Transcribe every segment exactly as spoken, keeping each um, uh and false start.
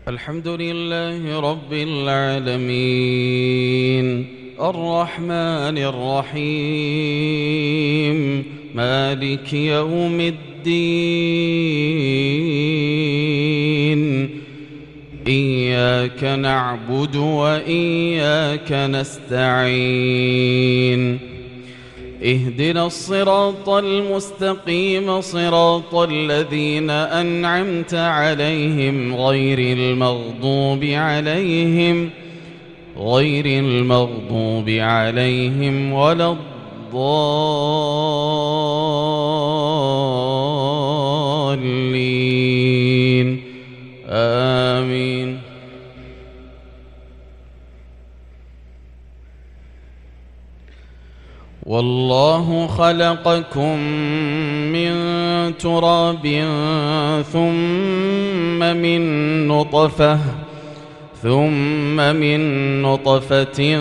الحمد لله رب العالمين الرحمن الرحيم مالك يوم الدين إياك نعبد وإياك نستعين اهدنا الصراط المستقيم صراط الذين أنعمت عليهم غير المغضوب عليهم غير المغضوب عليهم ولا الضالين آمين. والله خلقكم من تراب ثم من نطفة ثم من نطفة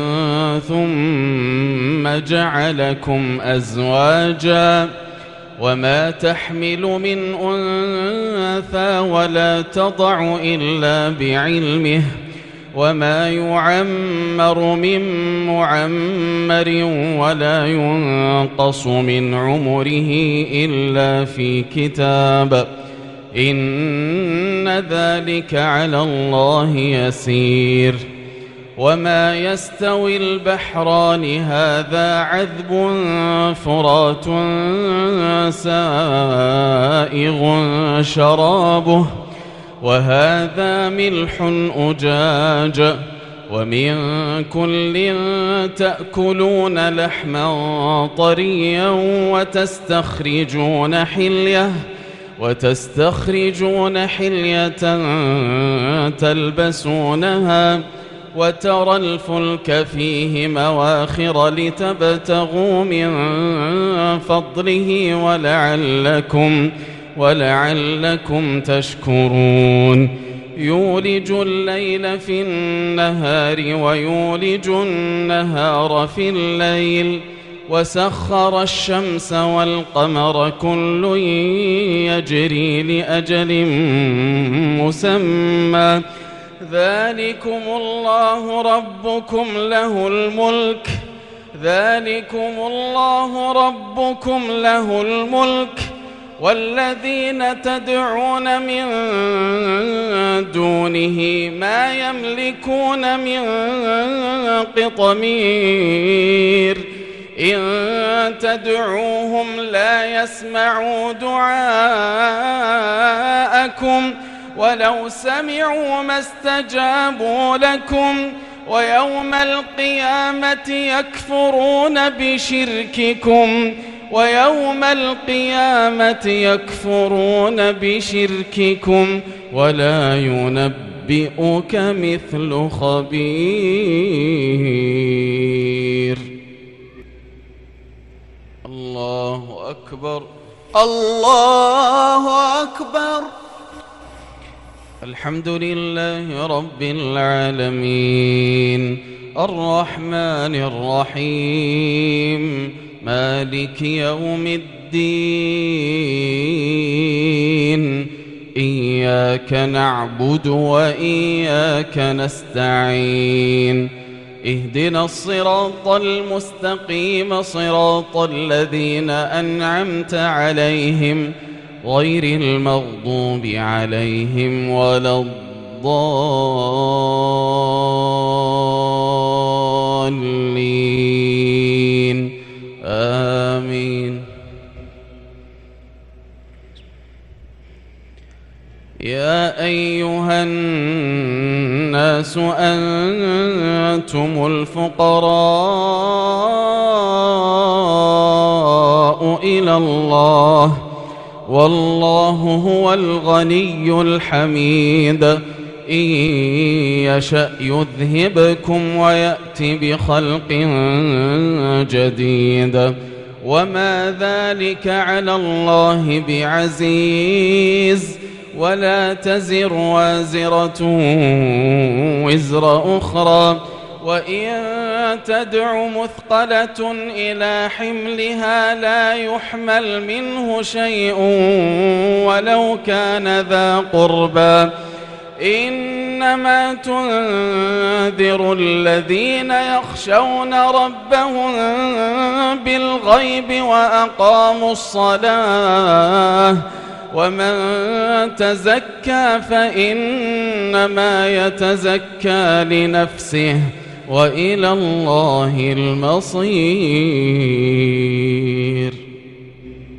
ثم جعلكم أزواجا وما تحمل من أنثى ولا تضع إلا بعلمه وما يعمر من معمر ولا ينقص من عمره إلا في كتاب إن ذلك على الله يسير. وما يستوي البحران هذا عذب فرات سائغ شرابه وهذا ملح أجاج ومن كل تأكلون لحما طريا وتستخرجون حلية وتستخرجون حلية تلبسونها وترى الفلك فيه مواخر لتبتغوا من فضله ولعلكم ولعلكم تشكرون. يولج الليل في النهار ويولج النهار في الليل وسخر الشمس والقمر كل يجري لأجل مسمى ذلكم الله ربكم له الملك ذلكم الله ربكم له الملك والذين تدعون من دونه ما يملكون من قطمير إن تدعوهم لا يسمعوا دعاءكم ولو سمعوا ما استجابوا لكم ويوم القيامة يكفرون بشرككم ويوم القيامة يكفرون بشرككم ولا ينبئك مثل خبير. الله أكبر الله أكبر. الحمد لله رب العالمين الرحمن الرحيم مالك يوم الدين إياك نعبد وإياك نستعين اهدنا الصراط المستقيم صراط الذين أنعمت عليهم غير المغضوب عليهم ولا الضالين آمين. يا أيها الناس أنتم الفقراء إلى الله والله هو الغني الحميد إن يشأ يذهبكم ويأتي بخلق جديد وما ذلك على الله بعزيز ولا تزر وازرة وزر أخرى وإن تدع مثقلة إلى حملها لا يحمل منه شيء ولو كان ذا قربى إن إنما تنذر الذين يخشون ربهم بالغيب وأقاموا الصلاة ومن تزكى فإنما يتزكى لنفسه وإلى الله المصير.